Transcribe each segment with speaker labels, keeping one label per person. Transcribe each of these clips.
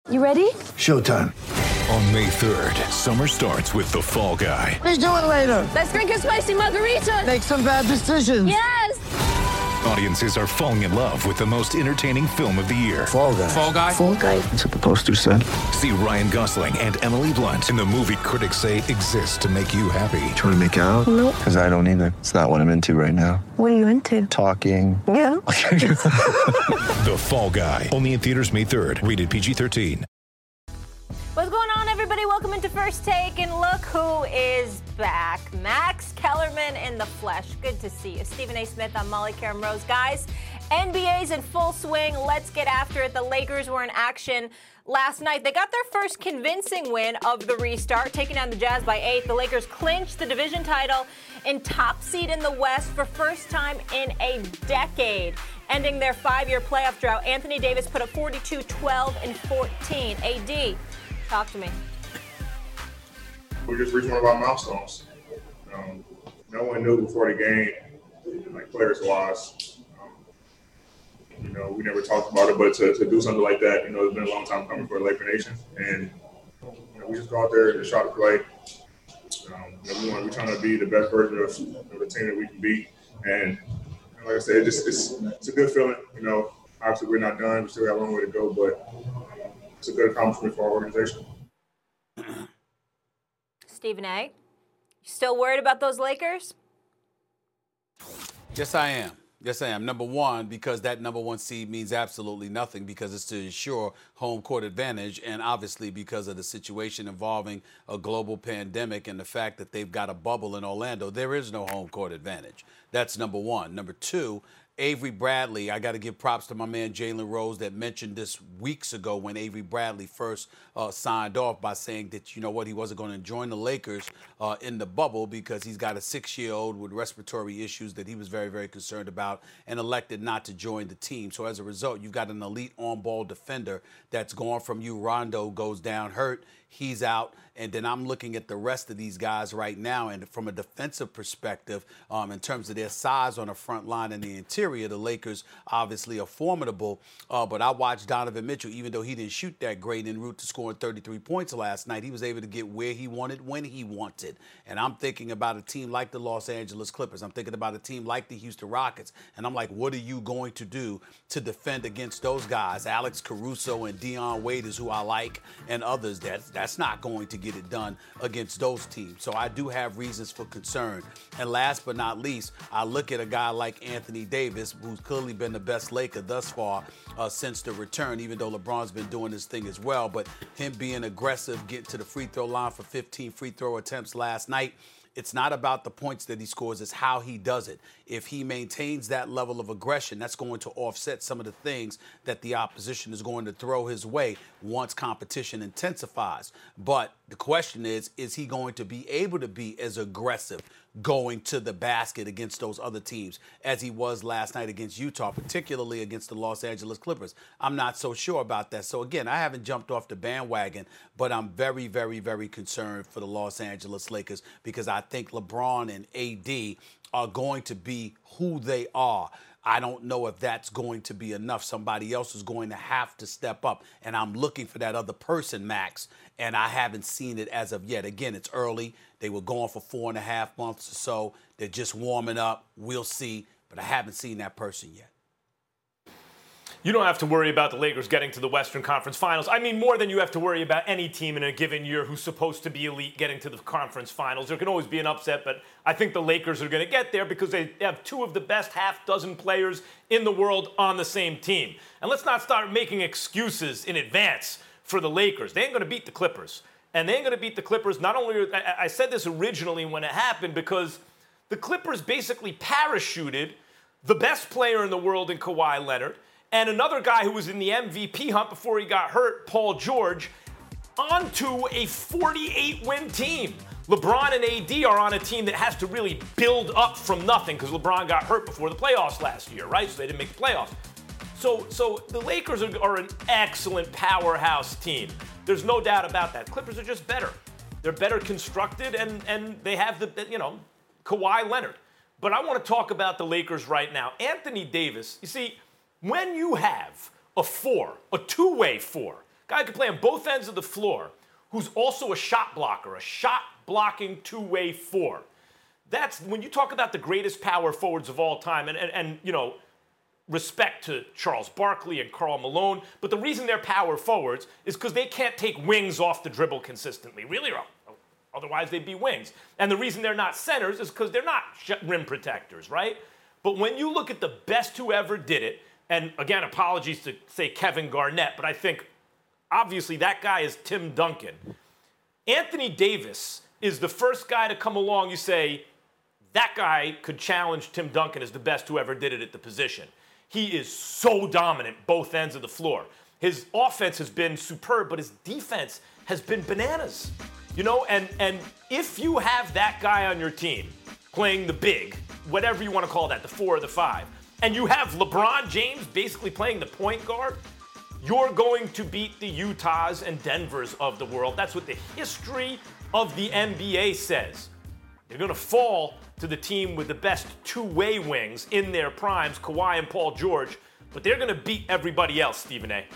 Speaker 1: You ready?
Speaker 2: Showtime.
Speaker 3: On May 3rd, summer starts with The Fall Guy.
Speaker 2: Let's do it later.
Speaker 1: Let's drink a spicy margarita.
Speaker 2: Make some bad decisions.
Speaker 1: Yes!
Speaker 3: Audiences are falling in love with the most entertaining film of the year.
Speaker 2: Fall Guy.
Speaker 4: Fall Guy?
Speaker 1: Fall guy.
Speaker 2: That's what the poster said.
Speaker 3: See Ryan Gosling and Emily Blunt in the movie critics say exists to make you happy.
Speaker 2: Trying to make it out?
Speaker 1: Nope.
Speaker 2: Because I don't either. It's not what I'm into right now.
Speaker 1: What are you into?
Speaker 2: Talking.
Speaker 1: Yeah.
Speaker 3: The Fall Guy. Only in theaters May 3rd. Rated PG-13.
Speaker 5: What's going on, everybody? Welcome into First Take, and look who is back. Max Kellerman in the flesh. Good to see you. Stephen A. Smith, I'm Molly Karam Rose. Guys, NBA's in full swing. Let's get after it. The Lakers were in action last night. They got their first convincing win of the restart, taking down the Jazz by 8. The Lakers clinched the division title in top seed in the West for first time in a decade, ending their 5-year playoff drought. Anthony Davis put up 42, 12, and 14. AD, talk to me.
Speaker 6: We just reached one of our milestones. No one knew before the game, like players-wise. We never talked about it, but to do something like that, it's been a long time coming for the Laker Nation. And we just go out there and try to play. We're trying to be the best version of the team that we can be. And like I said, it's a good feeling. Obviously we're not done. We still got a long way to go, but it's a good accomplishment for our organization.
Speaker 5: Stephen A., you still worried about those Lakers?
Speaker 4: Yes, I am. Yes, I am. Number one, because that number one seed means absolutely nothing because it's to ensure home court advantage, and obviously because of the situation involving a global pandemic and the fact that they've got a bubble in Orlando, there is no home court advantage. That's number one. Number two, Avery Bradley, I got to give props to my man Jalen Rose that mentioned this weeks ago when Avery Bradley first signed off by saying that, he wasn't going to join the Lakers in the bubble because he's got a 6-year-old with respiratory issues that he was very, very concerned about and elected not to join the team. So as a result, you've got an elite on-ball defender that's gone from you. Rondo goes down hurt. He's out. And then I'm looking at the rest of these guys right now. And from a defensive perspective, in terms of their size on the front line and the interior, the Lakers obviously are formidable. But I watched Donovan Mitchell, even though he didn't shoot that great en route to scoring 33 points last night, he was able to get where he wanted when he wanted. And I'm thinking about a team like the Los Angeles Clippers. I'm thinking about a team like the Houston Rockets. And I'm like, what are you going to do to defend against those guys? Alex Caruso and Dion Waiters, who I like, and others. That's not going to get it done against those teams. So I do have reasons for concern. And last but not least, I look at a guy like Anthony Davis, who's clearly been the best Laker thus far since the return, even though LeBron's been doing his thing as well. But him being aggressive, getting to the free throw line for 15 free throw attempts last night, it's not about the points that he scores, it's how he does it. If he maintains that level of aggression, that's going to offset some of the things that the opposition is going to throw his way once competition intensifies. But the question is he going to be able to be as aggressive going to the basket against those other teams as he was last night against Utah, particularly against the Los Angeles Clippers? I'm not so sure about that. So again, I haven't jumped off the bandwagon, but I'm very, very, very concerned for the Los Angeles Lakers because I think LeBron and AD are going to be who they are. I don't know if that's going to be enough. Somebody else is going to have to step up. And I'm looking for that other person, Max, and I haven't seen it as of yet. Again, it's early. They were going for 4.5 months or so. They're just warming up. We'll see. But I haven't seen that person yet.
Speaker 7: You don't have to worry about the Lakers getting to the Western Conference Finals. I mean, more than you have to worry about any team in a given year who's supposed to be elite getting to the conference finals. There can always be an upset, but I think the Lakers are going to get there because they have two of the best half-dozen players in the world on the same team. And let's not start making excuses in advance for the Lakers. They ain't going to beat the Clippers. And they ain't going to beat the Clippers. Not only, I said this originally when it happened because the Clippers basically parachuted the best player in the world in Kawhi Leonard and another guy who was in the MVP hunt before he got hurt, Paul George, onto a 48-win team. LeBron and AD are on a team that has to really build up from nothing because LeBron got hurt before the playoffs last year, right? So they didn't make the playoffs. So the Lakers are an excellent powerhouse team. There's no doubt about that. Clippers are just better. They're better constructed, and they have Kawhi Leonard. But I want to talk about the Lakers right now. Anthony Davis, you see, when you have a two-way four, Guy who can play on both ends of the floor, who's also a shot blocker, a shot blocking two-way four. That's when you talk about the greatest power forwards of all time, and you know, respect to Charles Barkley and Karl Malone, but the reason they're power forwards is because they can't take wings off the dribble consistently. Really, otherwise they'd be wings. And the reason they're not centers is because they're not rim protectors, right? But when you look at the best who ever did it, and again, apologies to say Kevin Garnett, but I think obviously that guy is Tim Duncan. Anthony Davis is the first guy to come along, you say, that guy could challenge Tim Duncan as the best who ever did it at the position. He is so dominant both ends of the floor. His offense has been superb, but his defense has been bananas. You know, and if you have that guy on your team playing the big, whatever you want to call that, the 4 or the 5, and you have LeBron James basically playing the point guard, you're going to beat the Utahs and Denvers of the world. That's what the history of the NBA says. You're going to fall to the team with the best two-way wings in their primes, Kawhi and Paul George, but they're going to beat everybody else, Stephen A.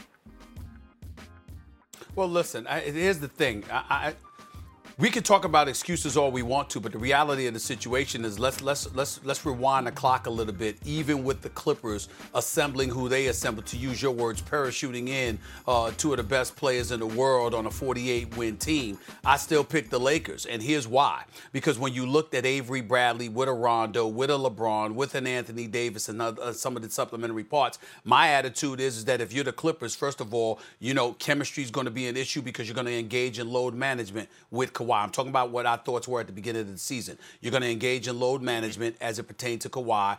Speaker 4: Well, listen, here's the thing. We can talk about excuses all we want to, but the reality of the situation is let's rewind the clock a little bit. Even with the Clippers assembling who they assembled, to use your words, parachuting in two of the best players in the world on a 48-win team, I still pick the Lakers, and here's why. Because when you looked at Avery Bradley with a Rondo, with a LeBron, with an Anthony Davis, and some of the supplementary parts, my attitude is that if you're the Clippers, first of all, you know chemistry is going to be an issue because you're going to engage in load management with Kawhi. I'm talking about what our thoughts were at the beginning of the season. You're going to engage in load management as it pertains to Kawhi.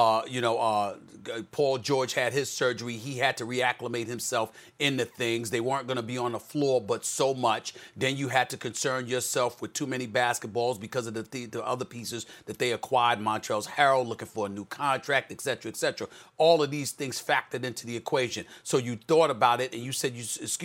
Speaker 4: Paul George had his surgery. He had to reacclimate himself into things. They weren't going to be on the floor, but so much. Then you had to concern yourself with too many basketballs because of the other pieces that they acquired. Montrezl Harrell looking for a new contract, et cetera, et cetera. All of these things factored into the equation. So you thought about it, and you said,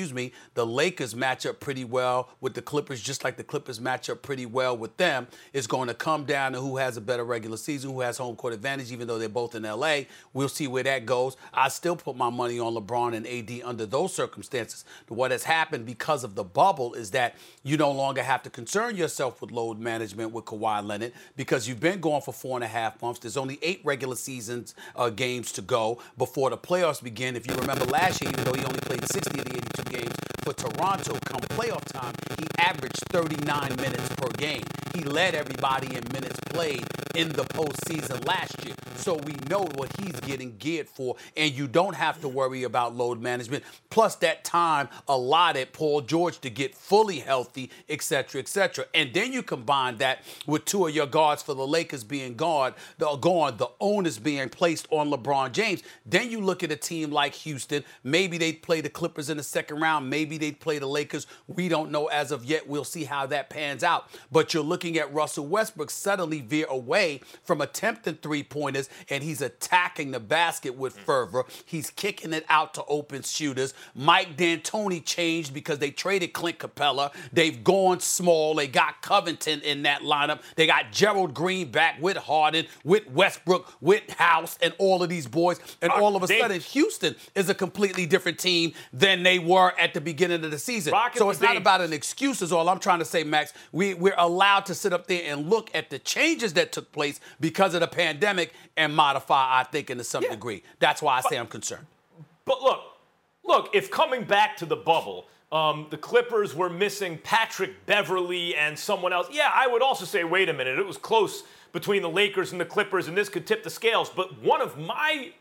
Speaker 4: the Lakers match up pretty well with the Clippers, just like the Clippers match up pretty well with them. It's going to come down to who has a better regular season, who has home court advantage, even though they're both in L.A. We'll see where that goes. I still put my money on LeBron and AD under those circumstances. What has happened because of the bubble is that you no longer have to concern yourself with load management with Kawhi Leonard because you've been going for 4.5 months. There's only 8 regular seasons games to go before the playoffs begin. If you remember last year, even though he only played 60 of the 82 games for Toronto, come playoff time, he averaged 39 minutes per game. He led everybody in minutes played in the postseason last year. So we know what he's getting geared for, and you don't have to worry about load management. Plus that time allotted Paul George to get fully healthy, et cetera, et cetera. And then you combine that with 2 of your guards for the Lakers being gone, the onus being placed on LeBron James. Then you look at a team like Houston. Maybe they'd play the Clippers in the second round. Maybe they'd play the Lakers. We don't know as of yet. We'll see how that pans out. But you're looking at Russell Westbrook suddenly veer away from attempting three-pointers, and he's attacking the basket with fervor. He's kicking it out to open shooters. Mike D'Antoni changed because they traded Clint Capella. They've gone small. They got Covington in that lineup. They got Gerald Green back with Harden, with Westbrook, with House, and all of these boys. And all of a sudden, Houston is a completely different team than they were at the beginning of the season. So it's not about an excuse is all I'm trying to say, Max. We're allowed to sit up there and look at the changes that took place because of the pandemic and modify our thinking to some degree. That's why I say I'm concerned.
Speaker 7: But look, if coming back to the bubble, the Clippers were missing Patrick Beverley and someone else, I would also say, wait a minute, it was close between the Lakers and the Clippers, and this could tip the scales. But one of my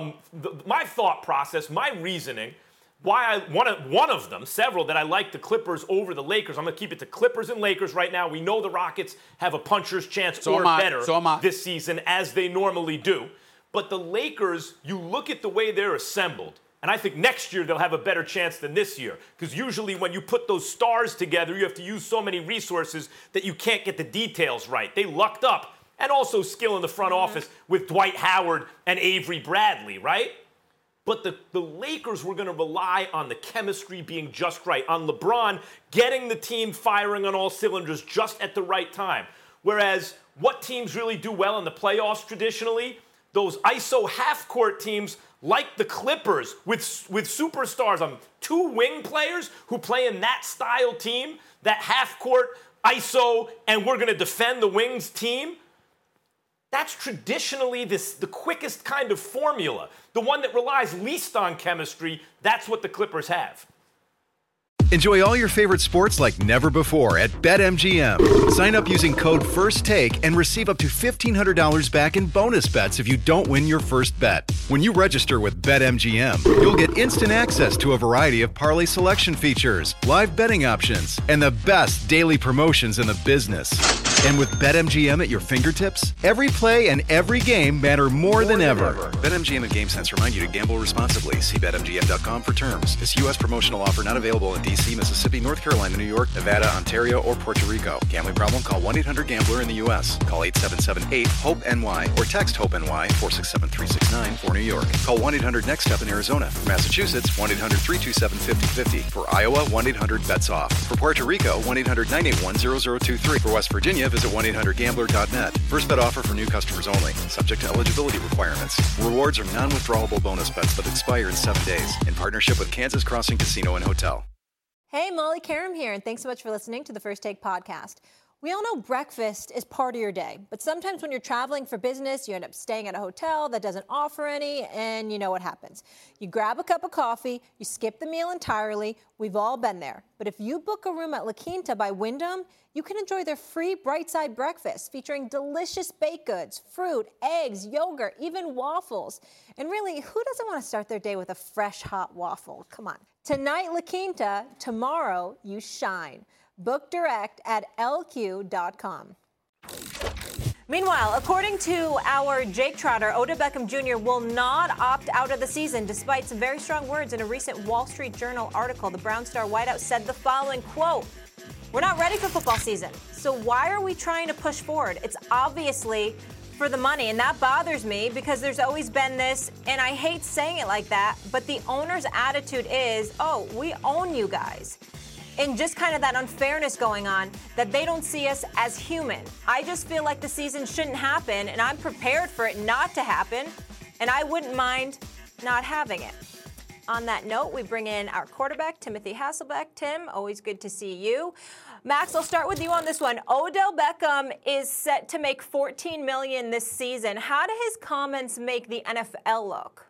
Speaker 7: thought process, my reasoning, why one of them, several, that I like the Clippers over the Lakers. I'm going to keep it to Clippers and Lakers right now. We know the Rockets have a puncher's chance or better this season, as they normally do. But the Lakers, you look at the way they're assembled, and I think next year they'll have a better chance than this year. Because usually when you put those stars together, you have to use so many resources that you can't get the details right. They lucked up, and also skill in the front office with Dwight Howard and Avery Bradley, right? But the Lakers were going to rely on the chemistry being just right, on LeBron getting the team firing on all cylinders just at the right time. Whereas what teams really do well in the playoffs traditionally, those ISO half-court teams like the Clippers with superstars on 2 wing players who play in that style team, that half-court ISO, and we're going to defend the wings team, that's traditionally the quickest kind of formula. The one that relies least on chemistry, that's what the Clippers have.
Speaker 8: Enjoy all your favorite sports like never before at BetMGM. Sign up using code FIRSTTAKE and receive up to $1,500 back in bonus bets if you don't win your first bet. When you register with BetMGM, you'll get instant access to a variety of parlay selection features, live betting options, and the best daily promotions in the business. And with BetMGM at your fingertips, every play and every game matter more than ever. BetMGM and GameSense remind you to gamble responsibly. See BetMGM.com for terms. This U.S. promotional offer not available in D.C., Mississippi, North Carolina, New York, Nevada, Ontario, or Puerto Rico. Gambling problem? Call 1-800-GAMBLER in the U.S. Call 877-8-HOPE-NY or text HOPE-NY 467-369 for New York. Call 1-800-NEXT-STEP in Arizona. For Massachusetts, 1-800-327-5050. For Iowa, 1-800-BETS-OFF. For Puerto Rico, 1-800-981-0023. For West Virginia, visit 1-800-GAMBLER.net. First bet offer for new customers only. Subject to eligibility requirements. Rewards are non-withdrawable bonus bets that expire in 7 days. In partnership with Kansas Crossing Casino and Hotel.
Speaker 5: Hey, Molly Karam here, and thanks so much for listening to the First Take podcast. We all know breakfast is part of your day, but sometimes when you're traveling for business, you end up staying at a hotel that doesn't offer any, and you know what happens. You grab a cup of coffee, you skip the meal entirely. We've all been there. But if you book a room at La Quinta by Wyndham, you can enjoy their free Brightside breakfast featuring delicious baked goods, fruit, eggs, yogurt, even waffles. And really, who doesn't want to start their day with a fresh, hot waffle? Come on. Tonight, La Quinta. Tomorrow, you shine. Book direct at lq.com. Meanwhile, according to our Jake Trotter, Odell Beckham Jr. will not opt out of the season despite some very strong words in a recent Wall Street Journal article. The Brown Star wideout said the following, quote, "We're not ready for football season, so why are we trying to push forward? It's obviously for the money, and that bothers me because there's always been this, and I hate saying it like that, but the owner's attitude is, oh, we own you guys." And just kind of that unfairness going on, that they don't see us as human. I just feel like the season shouldn't happen, and I'm prepared for it not to happen, and I wouldn't mind not having it. On that note, we bring in our quarterback, Timothy Hasselbeck. Tim, always good to see you. Max, I'll start with you on this one. Odell Beckham is set to make $14 million this season. How do his comments make the NFL look?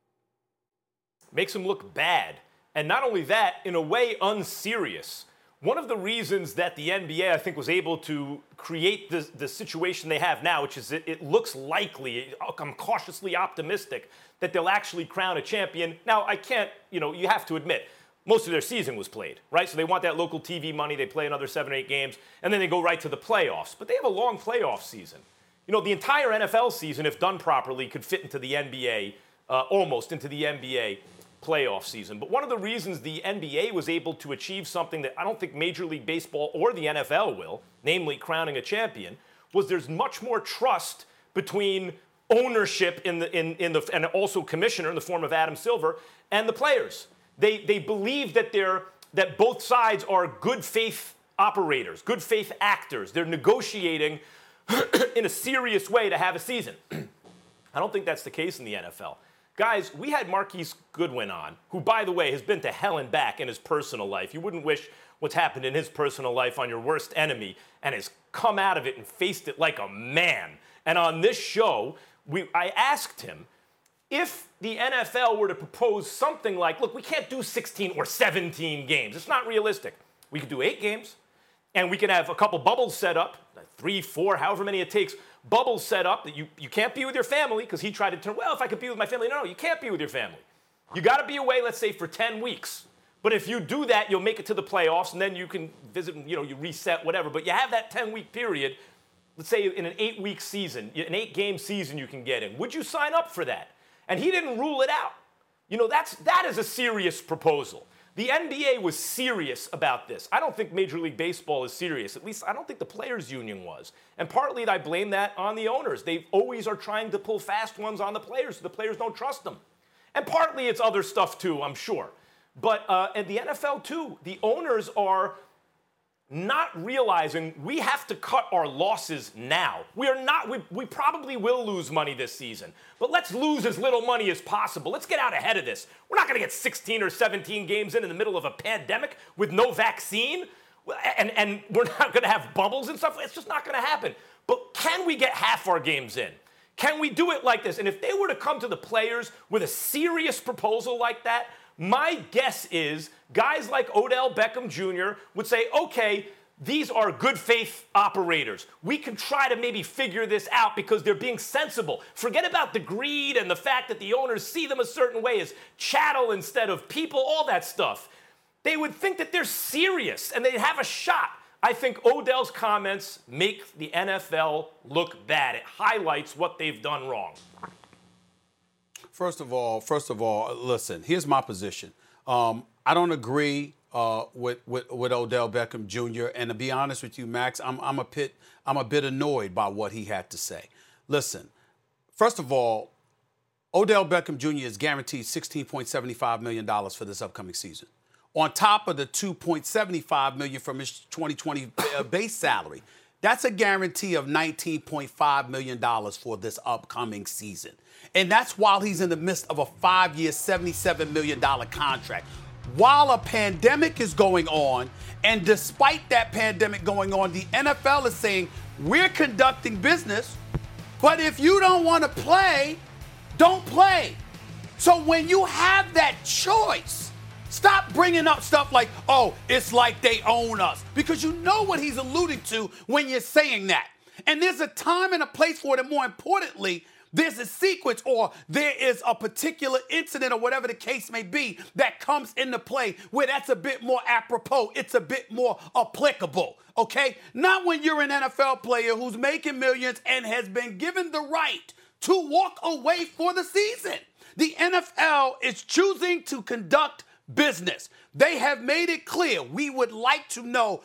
Speaker 7: Makes him look bad. And not only that, in a way, unserious. One of the reasons that the NBA, I think, was able to create the situation they have now, which is it looks likely, I'm cautiously optimistic, that they'll actually crown a champion. Now, I can't, you have to admit, most of their season was played, right? So they want that local TV money. They play another 7 or 8 games, and then they go right to the playoffs. But they have a long playoff season. The entire NFL season, if done properly, could fit into the NBA, almost into the NBA playoff season. But one of the reasons the NBA was able to achieve something that I don't think Major League Baseball or the NFL will, namely crowning a champion, was there's much more trust between ownership and also commissioner in the form of Adam Silver and the players. They believe that both sides are good faith operators, good faith actors. They're negotiating in a serious way to have a season. I don't think that's the case in the NFL. Guys, we had Marquise Goodwin on, who, by the way, has been to hell and back in his personal life. You wouldn't wish what's happened in his personal life on your worst enemy, and has come out of it and faced it like a man. And on this show, I asked him, if the NFL were to propose something like, look, we can't do 16 or 17 games. It's not realistic. We could do 8 games, and we could have a couple bubbles set up, 3, 4, however many it takes, bubbles set up that you can't be with your family, because he tried to turn, well, if I could be with my family. No, you can't be with your family. You got to be away, let's say, for 10 weeks. But if you do that, you'll make it to the playoffs, and then you can visit, you reset, whatever. But you have that 10-week period, let's say in an 8-week season, an 8-game season you can get in. Would you sign up for that? And he didn't rule it out. That is a serious proposal. The NBA was serious about this. I don't think Major League Baseball is serious. At least I don't think the Players Union was. And partly I blame that on the owners. They always are trying to pull fast ones on the players, so the players don't trust them. And partly it's other stuff too, I'm sure. But at the NFL too, the owners are not realizing we have to cut our losses now. We probably will lose money this season, but let's lose as little money as possible. Let's get out ahead of this. We're not going to get 16 or 17 games in the middle of a pandemic with no vaccine, and we're not going to have bubbles and stuff. It's just not going to happen. But can we get half our games in? Can we do it like this? And if they were to come to the players with a serious proposal like that, my guess is guys like Odell Beckham Jr. would say, okay, these are good faith operators. We can try to maybe figure this out because they're being sensible. Forget about the greed and the fact that the owners see them a certain way as chattel instead of people, all that stuff. They would think that they're serious and they'd have a shot. I think Odell's comments make the NFL look bad. It highlights what they've done wrong.
Speaker 4: First of all, listen, here's my position. I don't agree with Odell Beckham Jr. And to be honest with you, Max, I'm a bit annoyed by what he had to say. Listen, first of all, Odell Beckham Jr. is guaranteed $16.75 million for this upcoming season, on top of the $2.75 million from his 2020 base salary. That's a guarantee of $19.5 million for this upcoming season. And that's while he's in the midst of a 5-year, $77 million contract. While a pandemic is going on, and despite that pandemic going on, the NFL is saying, we're conducting business, but if you don't want to play, don't play. So when you have that choice, stop bringing up stuff like, oh, it's like they own us, because you know what he's alluding to when you're saying that. And there's a time and a place for it, and more importantly, there's a sequence or there is a particular incident or whatever the case may be that comes into play where that's a bit more apropos. It's a bit more applicable, okay? Not when you're an NFL player who's making millions and has been given the right to walk away for the season. The NFL is choosing to conduct business. They have made it clear. We would like to know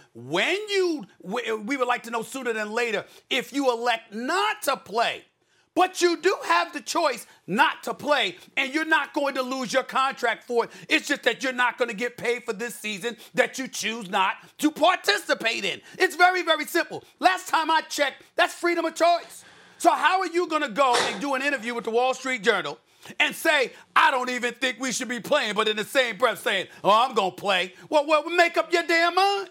Speaker 4: we would like to know sooner than later if you elect not to play. But you do have the choice not to play, and you're not going to lose your contract for it. It's just that you're not going to get paid for this season that you choose not to participate in. It's very, very simple. Last time I checked, that's freedom of choice. So how are you going to go and do an interview with the Wall Street Journal and say, I don't even think we should be playing, but in the same breath saying, oh, I'm going to play? Well, make up your damn mind.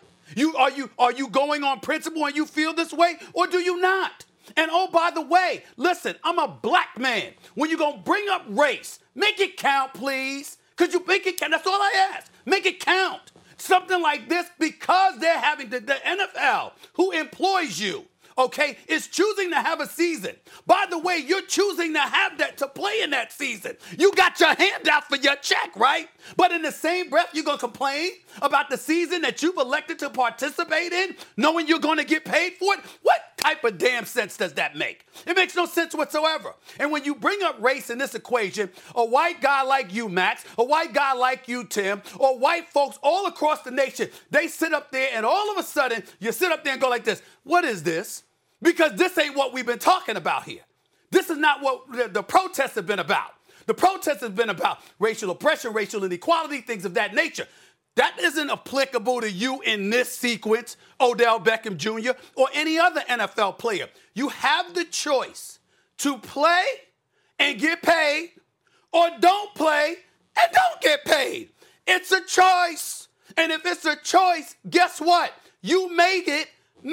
Speaker 4: Are you going on principle and you feel this way, or do you not? And oh, by the way, listen, I'm a black man. When you're going to bring up race, make it count, please. Could you make it count? That's all I ask. Make it count. Something like this, because they're having the NFL, who employs you, okay, is choosing to have a season. By the way, you're choosing to have that to play in that season. You got your hand out for your check, right? But in the same breath, you're going to complain about the season that you've elected to participate in, knowing you're going to get paid for it? What type of damn sense does that make? It makes no sense whatsoever. And when you bring up race in this equation, a white guy like you, Max, a white guy like you, Tim, or white folks all across the nation, they sit up there and all of a sudden you sit up there and go like this, what is this? Because this ain't what we've been talking about here. This is not what the protests have been about. The protests have been about racial oppression, racial inequality, things of that nature. That isn't applicable to you in this sequence, Odell Beckham Jr. or any other NFL player. You have the choice to play and get paid, or don't play and don't get paid. It's a choice. And if it's a choice, guess what? You made it.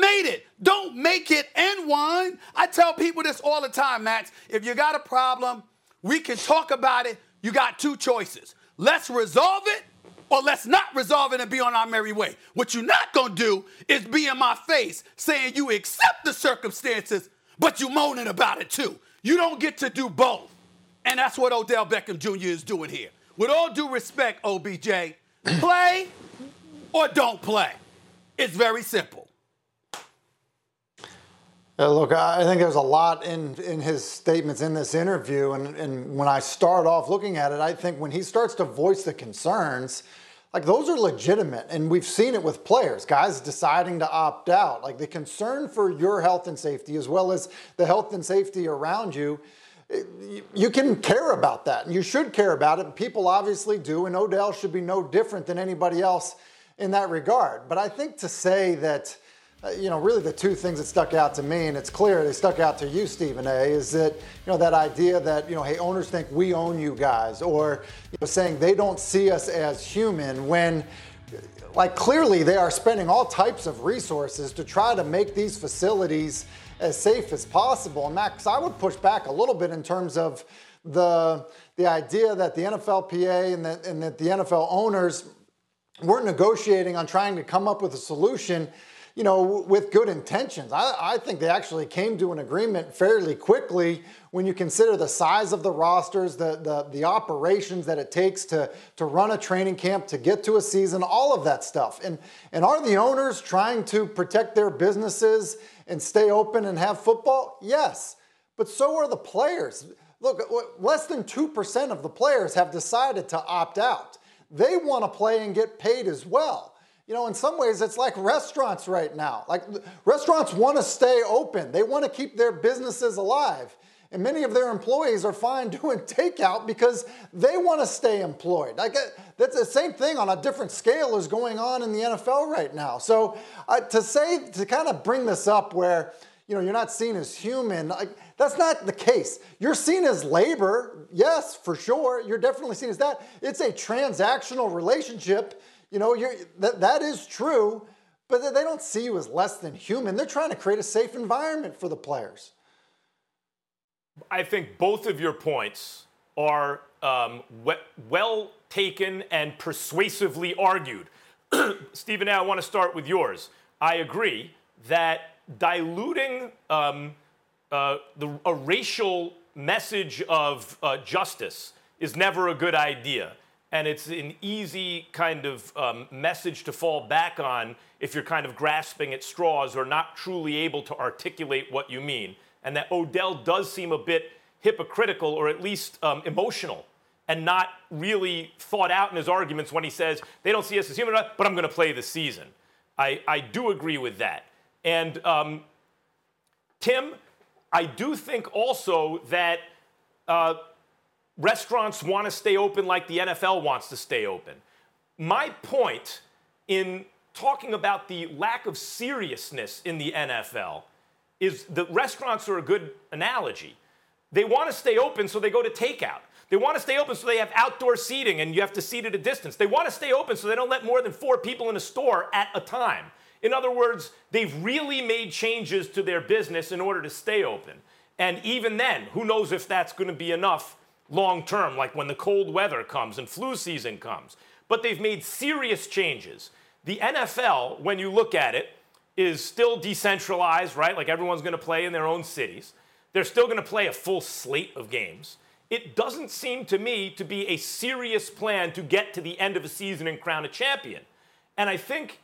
Speaker 4: Don't make it and whine. I tell people this all the time, Max. If you got a problem, we can talk about it. You got two choices. Let's resolve it, or let's not resolve it and be on our merry way. What you're not going to do is be in my face saying you accept the circumstances, but you moaning about it too. You don't get to do both. And that's what Odell Beckham Jr. is doing here. With all due respect, OBJ, play or don't play. It's very simple.
Speaker 9: Look, I think there's a lot in his statements in this interview, and when I start off looking at it, I think when he starts to voice the concerns, like those are legitimate, and we've seen it with players, guys deciding to opt out. Like the concern for your health and safety as well as the health and safety around you, you can care about that, and you should care about it. People obviously do, and Odell should be no different than anybody else in that regard. But I think to say that, really the two things that stuck out to me, and it's clear they stuck out to you, Stephen A., is that, that idea that, hey, owners think we own you guys, or saying they don't see us as human when, like, clearly they are spending all types of resources to try to make these facilities as safe as possible. And Max, I would push back a little bit in terms of the idea that the NFLPA and that the NFL owners weren't negotiating on trying to come up with a solution, with good intentions. I think they actually came to an agreement fairly quickly when you consider the size of the rosters, the operations that it takes to run a training camp, to get to a season, all of that stuff. And are the owners trying to protect their businesses and stay open and have football? Yes, but so are the players. Look, less than 2% of the players have decided to opt out. They want to play and get paid as well. In some ways, it's like restaurants right now. Like, restaurants want to stay open. They want to keep their businesses alive. And many of their employees are fine doing takeout because they want to stay employed. Like, that's the same thing on a different scale is going on in the NFL right now. So to kind of bring this up where, you're not seen as human, like, that's not the case. You're seen as labor. Yes, for sure. You're definitely seen as that. It's a transactional relationship. That is true, but they don't see you as less than human. They're trying to create a safe environment for the players.
Speaker 7: I think both of your points are well taken and persuasively argued. Stephen, I want to start with yours. I agree that diluting a racial message of justice is never a good idea. And it's an easy kind of message to fall back on if you're kind of grasping at straws or not truly able to articulate what you mean. And that Odell does seem a bit hypocritical or at least emotional and not really thought out in his arguments when he says, they don't see us as human, but I'm going to play this season. I do agree with that. And Tim, I do think also that restaurants want to stay open like the NFL wants to stay open. My point in talking about the lack of seriousness in the NFL is that restaurants are a good analogy. They want to stay open, so they go to takeout. They want to stay open so they have outdoor seating and you have to seat at a distance. They want to stay open so they don't let more than 4 people in a store at a time. In other words, they've really made changes to their business in order to stay open. And even then, who knows if that's going to be enough long term, like when the cold weather comes and flu season comes. But they've made serious changes. The NFL, when you look at it, is still decentralized, right? Like everyone's going to play in their own cities. They're still going to play a full slate of games. It doesn't seem to me to be a serious plan to get to the end of a season and crown a champion. And I think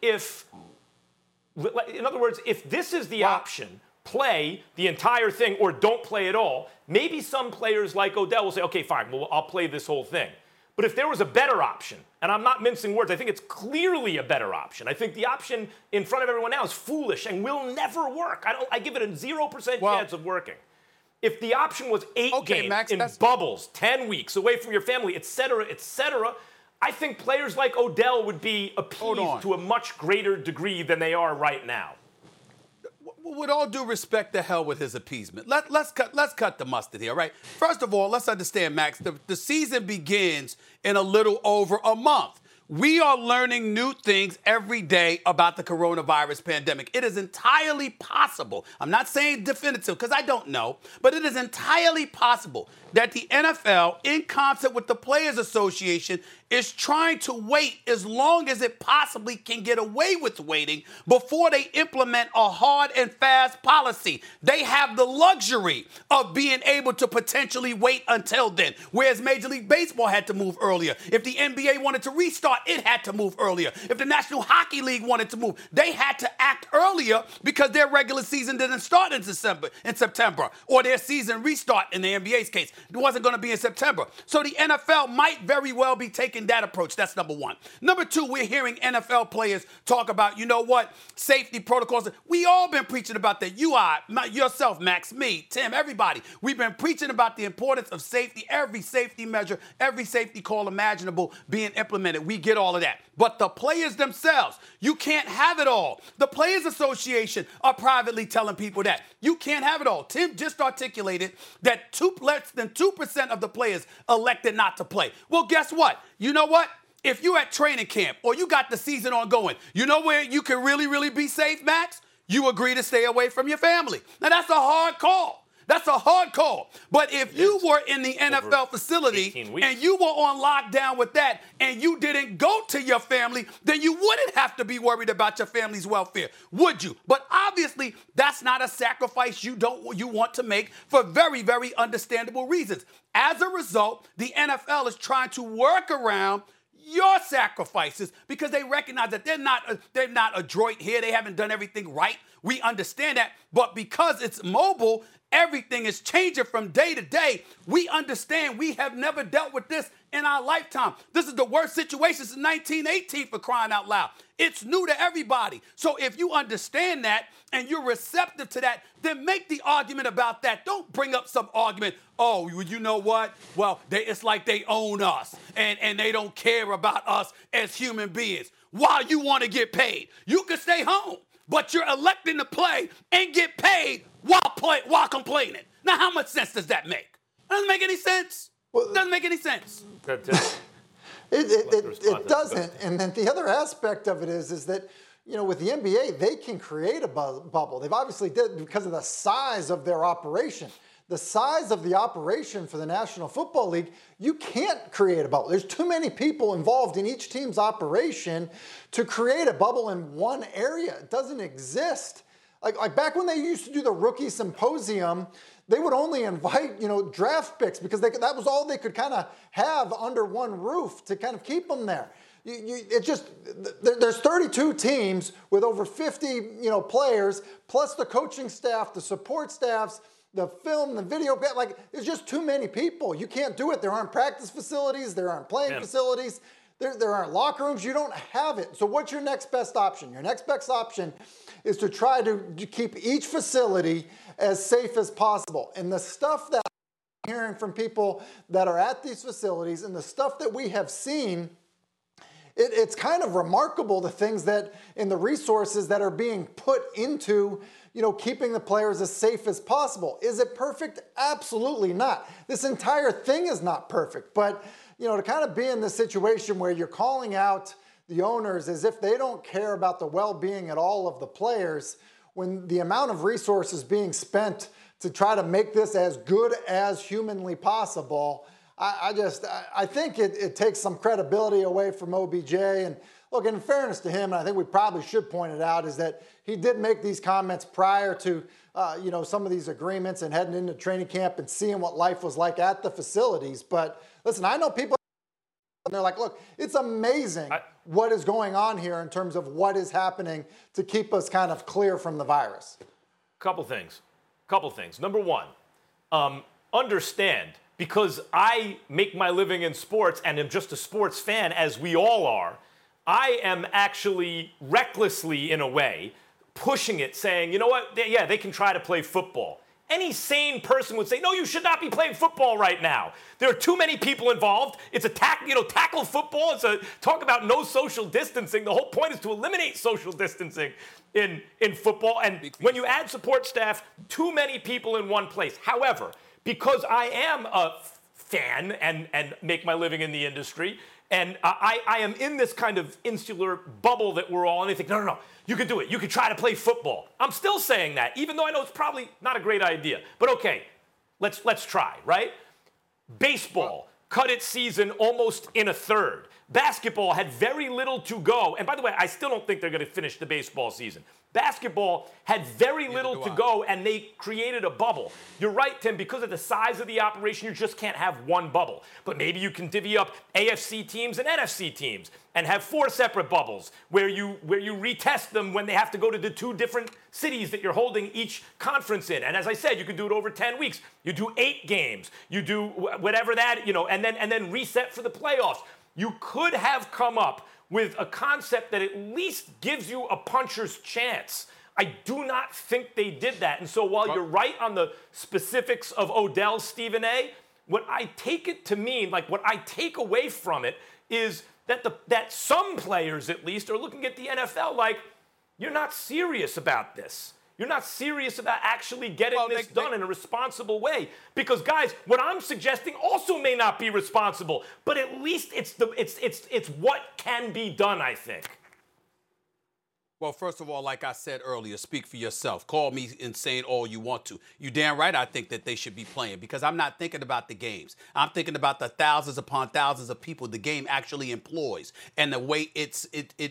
Speaker 7: in other words, if this is the option, play the entire thing or don't play at all, maybe some players like Odell will say, okay, fine, well, I'll play this whole thing. But if there was a better option, and I'm not mincing words, I think it's clearly a better option. I think the option in front of everyone now is foolish and will never work. I give it a 0% chance of working. If the option was 8 games Max, in bubbles, 10 weeks away from your family, et cetera, I think players like Odell would be appeased to a much greater degree than they are right now.
Speaker 4: With all due respect, the hell with his appeasement. Let's cut the mustard here, right? First of all, let's understand, Max, the season begins in a little over a month. We are learning new things every day about the coronavirus pandemic. It is entirely possible, I'm not saying definitive because I don't know, but it is entirely possible that the NFL, in concert with the Players Association, is trying to wait as long as it possibly can get away with waiting before they implement a hard and fast policy. They have the luxury of being able to potentially wait until then, whereas Major League Baseball had to move earlier. If the NBA wanted to restart, it had to move earlier. If the National Hockey League wanted to move, they had to act earlier because their regular season didn't start in September, or their season restart in the NBA's case. It wasn't going to be in September. So the NFL might very well be taking taking that approach. That's number one. Number two, we're hearing NFL players talk about, you know what, safety protocols. We all been preaching about that. You are, yourself, Max, me, Tim, everybody. We've been preaching about the importance of safety, every safety measure, every safety call imaginable being implemented. We get all of that. But the players themselves, you can't have it all. The Players Association are privately telling people that. You can't have it all. Tim just articulated that less than 2% of the players elected not to play. Well, guess what? You know what? If you're at training camp or you got the season ongoing, you know where you can really, really be safe, Max? You agree to stay away from your family. Now, that's a hard call. That's a hard call. But if you were in the NFL facility and you were on lockdown with that and you didn't go to your family, then you wouldn't have to be worried about your family's welfare, would you? But obviously, that's not a sacrifice you want to make for very, very understandable reasons. As a result, the NFL is trying to work around your sacrifices because they recognize that they're not adroit here. They haven't done everything right. We understand that. But because it's mobile, everything is changing from day to day. We understand we have never dealt with this in our lifetime. This is the worst situation since 1918, for crying out loud. It's new to everybody. So if you understand that and you're receptive to that, then make the argument about that. Don't bring up some argument, oh, you know what? Well, it's like they own us and they don't care about us as human beings. While you want to get paid, you can stay home, but you're electing to play and get paid while complaining. Now, how much sense does that make? Doesn't make any sense. Doesn't make any sense.
Speaker 9: It doesn't. And then the other aspect of it is that, you know, with the NBA, they can create a bubble. They've obviously did because of the size of their operation. The size of the operation for the National Football League, you can't create a bubble. There's too many people involved in each team's operation to create a bubble in one area. It doesn't exist. Like back when they used to do the rookie symposium, they would only invite, you know, draft picks because that was all they could kind of have under one roof to kind of keep them there. There's 32 teams with over 50, you know, players, plus the coaching staff, the support staffs, the film, the video, like there's just too many people. You can't do it. There aren't practice facilities. There aren't playing facilities. There aren't locker rooms. You don't have it. So what's your next best option? Your next best option is to try to keep each facility as safe as possible. And the stuff that I'm hearing from people that are at these facilities and the stuff that we have seen, it's kind of remarkable the things that in the resources that are being put into, you know, keeping the players as safe as possible. Is it perfect? Absolutely not. This entire thing is not perfect. But, you know, to kind of be in this situation where you're calling out the owners as if they don't care about the well-being at all of the players, when the amount of resources being spent to try to make this as good as humanly possible, I think it takes some credibility away from OBJ. And look, in fairness to him, and I think we probably should point it out, is that he did make these comments prior to you know, some of these agreements and heading into training camp and seeing what life was like at the facilities. But listen, I know people, and they're like, look, it's amazing what is going on here in terms of what is happening to keep us kind of clear from the virus.
Speaker 7: Couple things. Number one, understand, because I make my living in sports and am just a sports fan, as we all are, I am actually recklessly, in a way, pushing it, saying, you know what, yeah, they can try to play football. Any sane person would say, no, you should not be playing football right now. There are too many people involved. It's a tackle football. It's a talk about no social distancing. The whole point is to eliminate social distancing in football. And when you add support staff, too many people in one place. However, because I am a fan and make my living in the industry, and I am in this kind of insular bubble that we're all in. They think, no, you can do it. You can try to play football. I'm still saying that, even though I know it's probably not a great idea. But okay, let's try, right? Baseball cut its season almost in a third. Basketball had very little to go. And by the way, I still don't think they're going to finish the baseball season. Basketball had very little to go, and they created a bubble. You're right, Tim, because of the size of the operation, you just can't have one bubble. But maybe you can divvy up AFC teams and NFC teams and have 4 separate bubbles where you retest them when they have to go to the 2 different cities that you're holding each conference in. And as I said, you could do it over 10 weeks. You do 8 games. You do whatever that, and then reset for the playoffs. you could have come up with a concept that at least gives you a puncher's chance. I do not think they did that. And so while you're right on the specifics of Odell, Stephen A., what I take it to mean, like what I take away from it, is that some players at least are looking at the NFL like, you're not serious about this. You're not serious about actually getting this done in a responsible way. Because, guys, what I'm suggesting also may not be responsible, but at least it's what can be done, I think.
Speaker 4: Well, first of all, like I said earlier, speak for yourself. Call me insane all you want to. You damn right I think that they should be playing, because I'm not thinking about the games. I'm thinking about the thousands upon thousands of people the game actually employs and the way it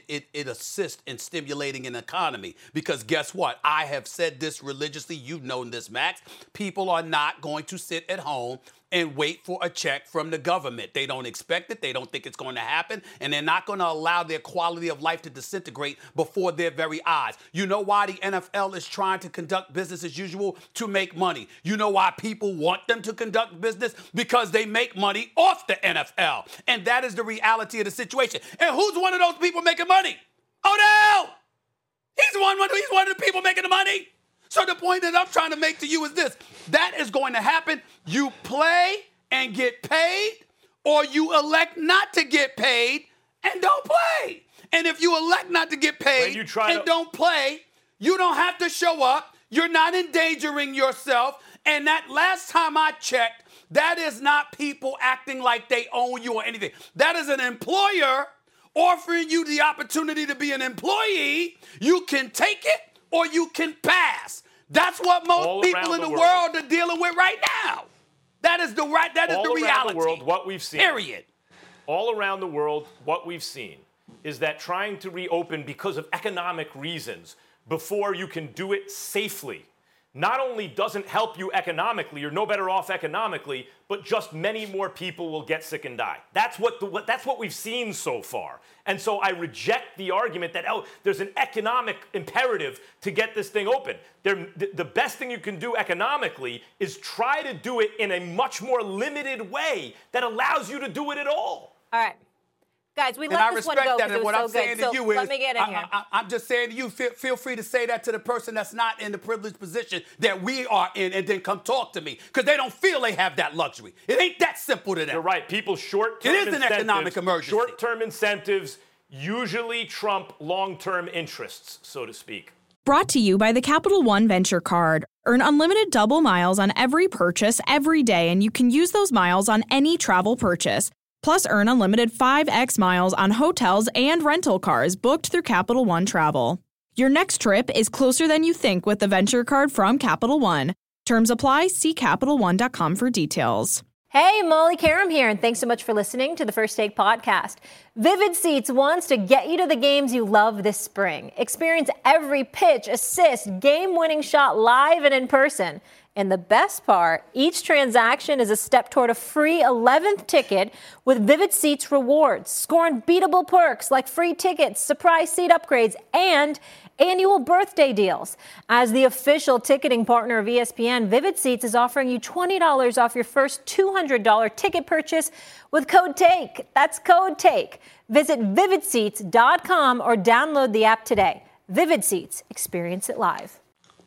Speaker 4: assists in stimulating an economy. Because guess what? I have said this religiously. You've known this, Max. People are not going to sit at home and wait for a check from the government. They don't expect it. They don't think it's going to happen. And they're not going to allow their quality of life to disintegrate before their very eyes. You know why the NFL is trying to conduct business as usual? To make money. You know why people want them to conduct business? Because they make money off the NFL. And that is the reality of the situation. And who's one of those people making money? Odell! He's one of the people making the money. So the point that I'm trying to make to you is this. That is going to happen. You play and get paid, or you elect not to get paid and don't play. And if you elect not to get paid and don't play, you don't have to show up. You're not endangering yourself. And that last time I checked, that is not people acting like they own you or anything. That is an employer offering you the opportunity to be an employee. You can take it or you can pass. That's what most people in the world are dealing with right now. That is the reality.
Speaker 7: All around the world, what we've seen.
Speaker 4: Period.
Speaker 7: All around the world, what we've seen is that trying to reopen because of economic reasons before you can do it safely not only doesn't help you economically, you're no better off economically, but just many more people will get sick and die. That's what we've seen so far. And so I reject the argument that, there's an economic imperative to get this thing open. The best thing you can do economically is try to do it in a much more limited way that allows you to do it at all.
Speaker 5: All right. Guys, we let this one go because it was so good. So let me get in here.
Speaker 4: I'm just saying to you, feel free to say that to the person that's not in the privileged position that we are in, and then come talk to me, because they don't feel they have that luxury. It ain't that simple to them.
Speaker 7: You're right. People short-term incentives.
Speaker 4: It is an economic emergency.
Speaker 7: Short-term incentives usually trump long-term interests, so to speak.
Speaker 10: Brought to you by the Capital One Venture Card. Earn unlimited double miles on every purchase every day, and you can use those miles on any travel purchase. Plus, earn unlimited 5x miles on hotels and rental cars booked through Capital One Travel. Your next trip is closer than you think with the Venture Card from Capital One. Terms apply. See CapitalOne.com for details.
Speaker 5: Hey, Molly Karam here, and thanks so much for listening to the First Take podcast. Vivid Seats wants to get you to the games you love this spring. Experience every pitch, assist, game-winning shot live and in person. And the best part, each transaction is a step toward a free 11th ticket with Vivid Seats rewards. Score unbeatable perks like free tickets, surprise seat upgrades, and annual birthday deals. As the official ticketing partner of ESPN, Vivid Seats is offering you $20 off your first $200 ticket purchase with code TAKE. That's code TAKE. Visit vividseats.com or download the app today. Vivid Seats. Experience it live.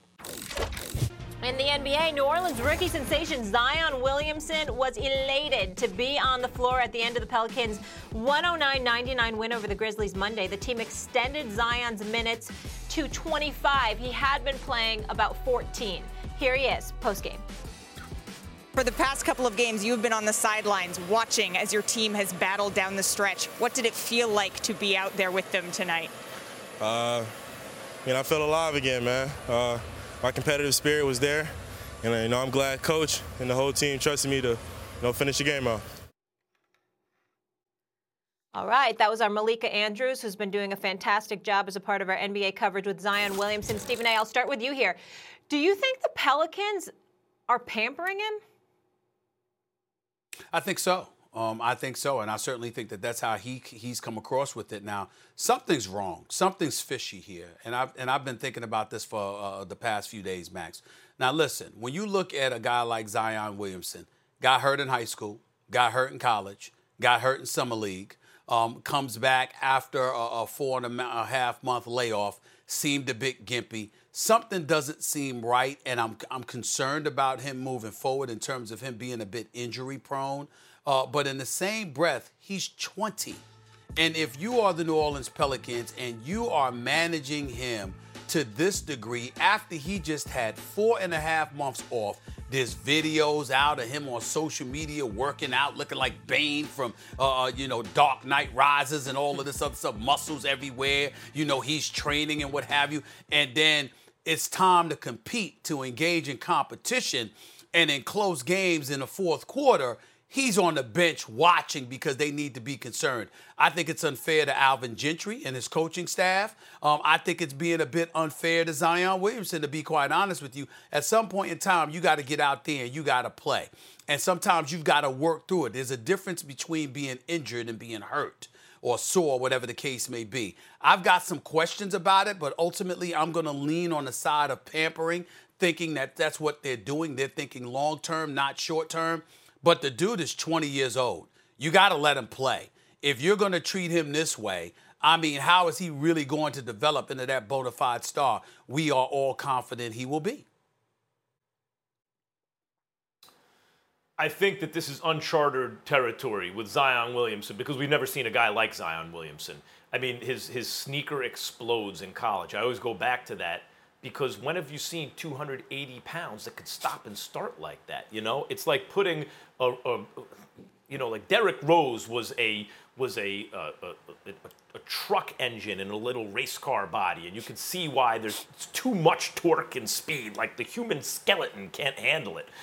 Speaker 5: In the NBA, New Orleans rookie sensation Zion Williamson was elated to be on the floor at the end of the Pelicans' 109-99 win over the Grizzlies Monday. The team extended Zion's minutes to 25. He had been playing about 14. Here he is, postgame.
Speaker 11: For the past couple of games, you've been on the sidelines watching as your team has battled down the stretch. What did it feel like to be out there with them tonight?
Speaker 12: I felt alive again, man. My competitive spirit was there, and I'm glad Coach and the whole team trusted me to finish the game out.
Speaker 5: All right, that was our Malika Andrews, who's been doing a fantastic job as a part of our NBA coverage with Zion Williamson. Stephen A., I'll start with you here. Do you think the Pelicans are pampering him?
Speaker 4: I think so. I think so, and I certainly think that that's how he's come across with it. Now, something's wrong. Something's fishy here, and I've been thinking about this for the past few days, Max. Now, listen, when you look at a guy like Zion Williamson, got hurt in high school, got hurt in college, got hurt in summer league, comes back after a 4.5 month layoff, seemed a bit gimpy. Something doesn't seem right, and I'm concerned about him moving forward in terms of him being a bit injury prone. But in the same breath, he's 20. And if you are the New Orleans Pelicans and you are managing him to this degree after he just had 4.5 months off, there's videos out of him on social media working out, looking like Bane from, Dark Knight Rises and all of this other stuff, muscles everywhere. He's training and what have you. And then it's time to compete, to engage in competition. And in close games in the fourth quarter, he's on the bench watching because they need to be concerned. I think it's unfair to Alvin Gentry and his coaching staff. I think it's being a bit unfair to Zion Williamson, to be quite honest with you. At some point in time, you got to get out there and you got to play. And sometimes you've got to work through it. There's a difference between being injured and being hurt or sore, whatever the case may be. I've got some questions about it, but ultimately I'm going to lean on the side of pampering, thinking that that's what they're doing. They're thinking long-term, not short-term. But the dude is 20 years old. You got to let him play. If you're going to treat him this way, how is he really going to develop into that bona fide star we are all confident he will be?
Speaker 7: I think that this is uncharted territory with Zion Williamson because we've never seen a guy like Zion Williamson. His sneaker explodes in college. I always go back to that. Because when have you seen 280 pounds that could stop and start like that? It's like putting like Derrick Rose was a truck engine in a little race car body, and you can see why there's too much torque and speed. Like the human skeleton can't handle it.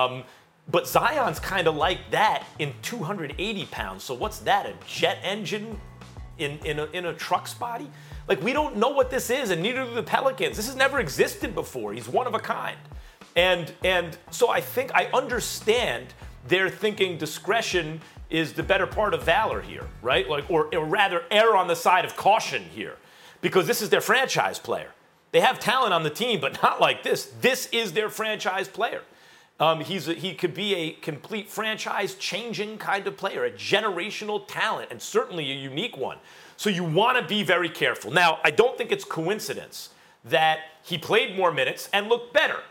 Speaker 7: But Zion's kind of like that in 280 pounds. So what's that? A jet engine in a truck's body? Like, we don't know what this is, and neither do the Pelicans. This has never existed before. He's one of a kind. And so I think I understand they're thinking discretion is the better part of valor here, right? Or rather, err on the side of caution here, because this is their franchise player. They have talent on the team, but not like this. This is their franchise player. He could be a complete franchise-changing kind of player, a generational talent, and certainly a unique one. So you want to be very careful. Now, I don't think it's coincidence that he played more minutes and looked better,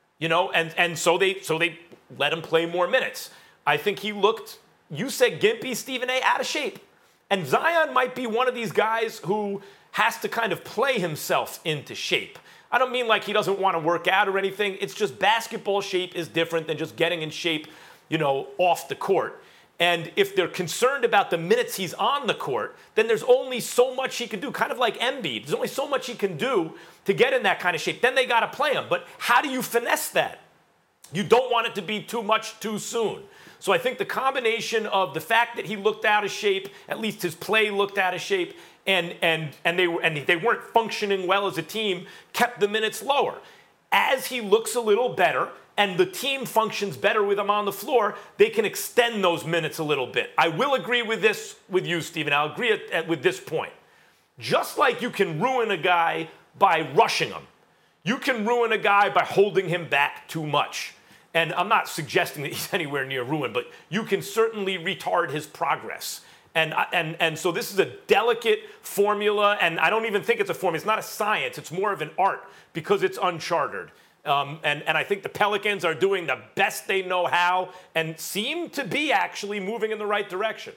Speaker 7: and so they let him play more minutes. I think he looked, you said gimpy, Stephen A., out of shape. And Zion might be one of these guys who has to kind of play himself into shape. I don't mean like he doesn't want to work out or anything. It's just basketball shape is different than just getting in shape, off the court. And if they're concerned about the minutes he's on the court, then there's only so much he can do, kind of like Embiid. There's only so much he can do to get in that kind of shape. Then they got to play him. But how do you finesse that? You don't want it to be too much too soon. So I think the combination of the fact that he looked out of shape, at least his play looked out of shape, and they weren't functioning well as a team, kept the minutes lower. As he looks a little better, and the team functions better with him on the floor, they can extend those minutes a little bit. I will agree with this with you, Stephen. I'll agree with this point. Just like you can ruin a guy by rushing him, you can ruin a guy by holding him back too much. And I'm not suggesting that he's anywhere near ruin, but you can certainly retard his progress. And so this is a delicate formula, and I don't even think it's a formula. It's not a science. It's more of an art because it's uncharted. And I think the Pelicans are doing the best they know how and seem to be actually moving in the right direction.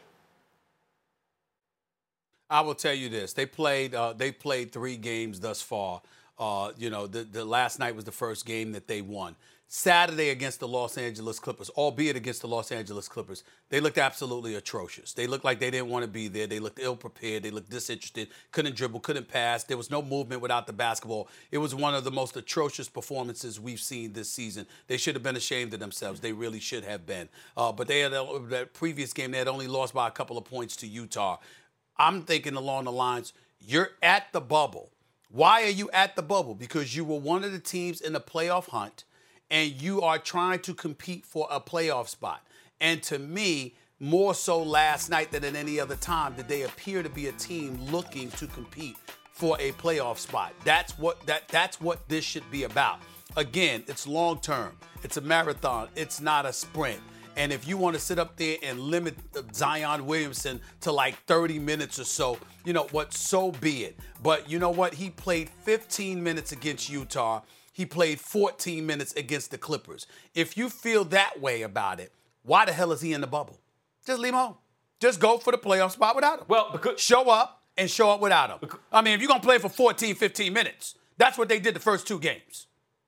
Speaker 4: I will tell you this. They played 3 games thus far. The last night was the first game that they won. Saturday against the Los Angeles Clippers, albeit against the Los Angeles Clippers, they looked absolutely atrocious. They looked like they didn't want to be there. They looked ill-prepared. They looked disinterested, couldn't dribble, couldn't pass. There was no movement without the basketball. It was one of the most atrocious performances we've seen this season. They should have been ashamed of themselves. They really should have been. But they had that previous game, they had only lost by a couple of points to Utah. I'm thinking along the lines, you're at the bubble. Why are you at the bubble? Because you were one of the teams in the playoff hunt, and you are trying to compete for a playoff spot. And to me, more so last night than at any other time, did they appear to be a team looking to compete for a playoff spot. That's what this should be about. Again, it's long term. It's a marathon. It's not a sprint. And if you want to sit up there and limit Zion Williamson to like 30 minutes or so, you know what, so be it. But you know what? He played 15 minutes against Utah. He played 14 minutes against the Clippers. If you feel that way about it, why the hell is he in the bubble? Just leave him home. Just go for the playoff spot without him.
Speaker 7: Well, because
Speaker 4: show up and show up without him. I mean, if you're going to play for 14, 15 minutes, that's what they did the first 2 games.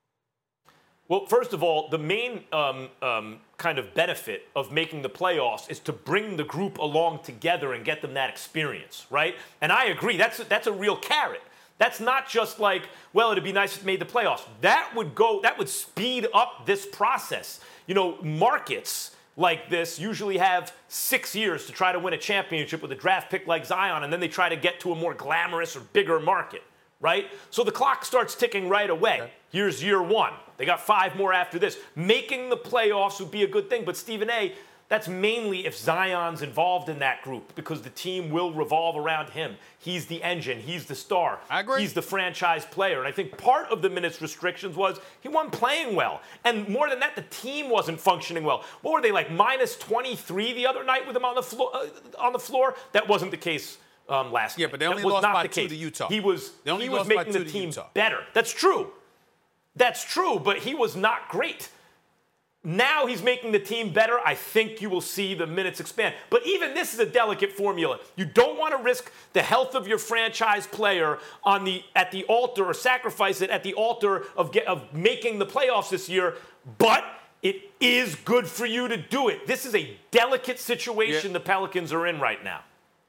Speaker 7: Well, first of all, the main kind of benefit of making the playoffs is to bring the group along together and get them that experience, right? And I agree, that's a real carrot. That's not just like, well, it'd be nice if it made the playoffs. That would speed up this process. You know, markets like this usually have 6 years to try to win a championship with a draft pick like Zion, and then they try to get to a more glamorous or bigger market, right? So the clock starts ticking right away. Okay. Here's year 1. They got 5 more after this. Making the playoffs would be a good thing, but Stephen A., that's mainly if Zion's involved in that group because the team will revolve around him. He's the engine. He's the star.
Speaker 4: I agree.
Speaker 7: He's the franchise player. And I think part of the minutes restrictions was he wasn't playing well. And more than that, the team wasn't functioning well. What were they, like minus 23 the other night with him on the floor? That wasn't the case last night.
Speaker 4: Yeah, but they only lost by 2 to Utah.
Speaker 7: He was making the team better. That's true. That's true, but he was not great. Now he's making the team better. I think you will see the minutes expand. But even this is a delicate formula. You don't want to risk the health of your franchise player at the altar or sacrifice it at the altar of making the playoffs this year. But it is good for you to do it. This is a delicate situation the Pelicans are in right now.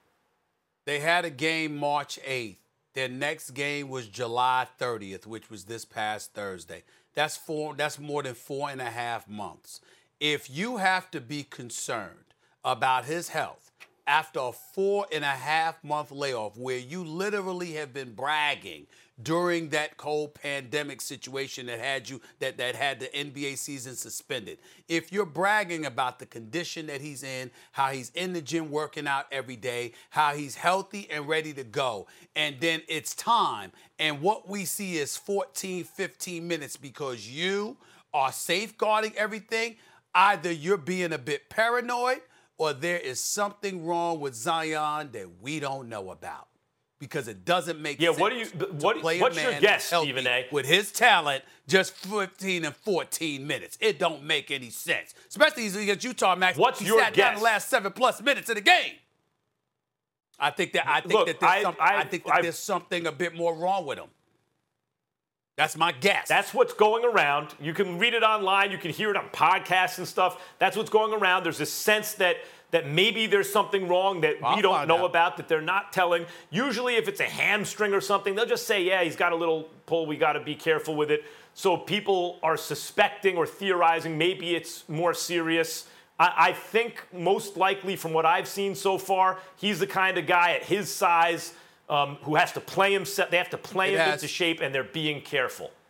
Speaker 4: They had a game March 8th. Their next game was July 30th, which was this past Thursday. That's more than 4.5 months. If you have to be concerned about his health after a 4.5-month layoff where you literally have been bragging during that whole pandemic situation that had the NBA season suspended. If you're bragging about the condition that he's in, how he's in the gym working out every day, how he's healthy and ready to go, and then it's time, and what we see is 14, 15 minutes because you are safeguarding everything, either you're being a bit paranoid or there is something wrong with Zion that we don't know about. Because it doesn't make sense.
Speaker 7: What's your guess, Stephen A?
Speaker 4: With his talent, just 15 and 14 minutes. It don't make any sense. Especially against Utah, Max.
Speaker 7: What's your guess? He sat down the last
Speaker 4: 7+ minutes of the game. I think that there's something a bit more wrong with him. That's my guess.
Speaker 7: That's what's going around. You can read it online. You can hear it on podcasts and stuff. That's what's going around. There's a sense that maybe there's something wrong that we don't know about, that they're not telling. Usually if it's a hamstring or something, they'll just say, yeah, he's got a little pull. We got to be careful with it. So people are suspecting or theorizing maybe it's more serious. I think most likely from what I've seen so far, he's the kind of guy at his size who has to play himself. They have to play him into shape, and they're being careful.